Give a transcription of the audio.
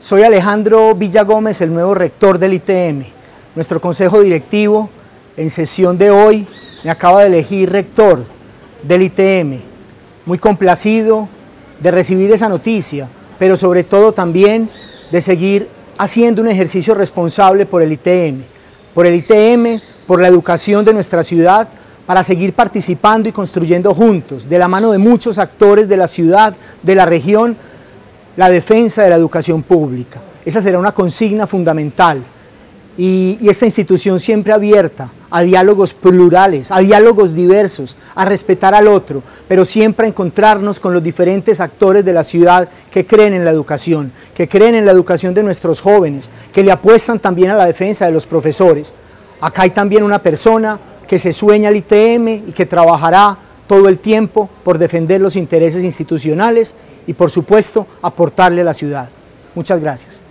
Soy Alejandro Villagómez, el nuevo rector del ITM. Nuestro consejo directivo, en sesión de hoy, me acaba de elegir rector del ITM. Muy complacido de recibir esa noticia, pero sobre todo también de seguir haciendo un ejercicio responsable por el ITM, por la educación de nuestra ciudad, para seguir participando y construyendo juntos, de la mano de muchos actores de la ciudad, de la región, la defensa de la educación pública. Esa será una consigna fundamental y esta institución siempre abierta a diálogos plurales, a diálogos diversos, a respetar al otro, pero siempre a encontrarnos con los diferentes actores de la ciudad que creen en la educación de nuestros jóvenes, que le apuestan también a la defensa de los profesores. Acá hay también una persona que se sueña al ITM y que trabajará todo el tiempo por defender los intereses institucionales y, por supuesto, aportarle a la ciudad. Muchas gracias.